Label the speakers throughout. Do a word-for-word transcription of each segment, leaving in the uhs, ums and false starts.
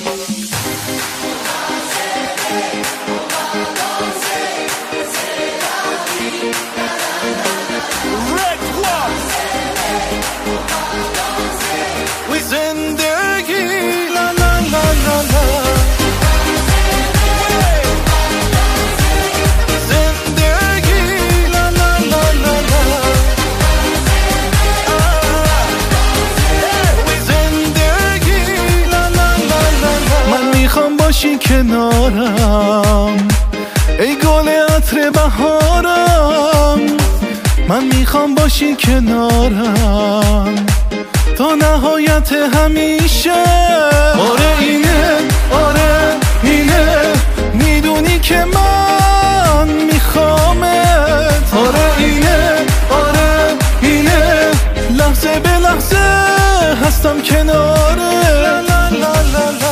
Speaker 1: باشی کنارم ای گل عطر بهارم، من میخوام باشی کنارم تا نهایت همیشه. آره اینه آره اینه میدونی که من میخوامت. آره اینه آره اینه لحظه به لحظه هستم کناره. لا لا لا لا لا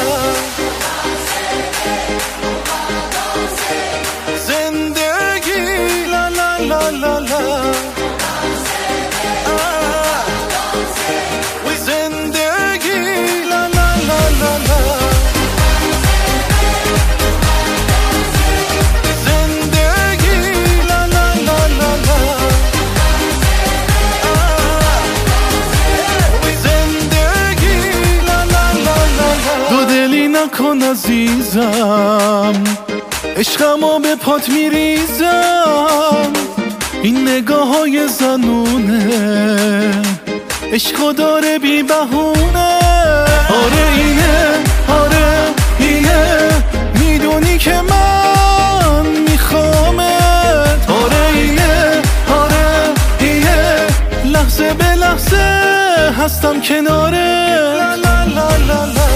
Speaker 1: La la la we zindagi la la la la la zindagi la la la la la we zindagi la la la la la. دو دلی نکن عزیزم، عشقمو به پات میریزم. این نگاه های زنونه عشقو داره بی بهونه. آره اینه آره اینه میدونی که من میخوامت. آره اینه آره اینه لحظه به لحظه هستم کناره. لا لا لا لا لا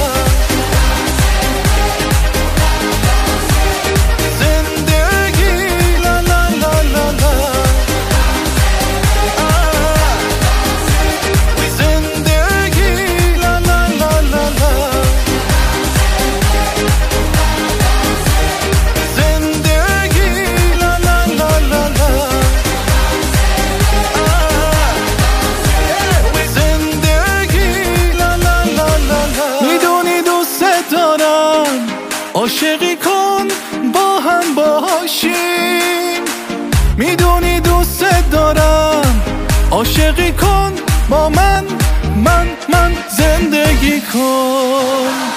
Speaker 1: عاشقی کن با هم باشیم. میدونی دوست دارم عاشقی کن با من من من زندگی کن.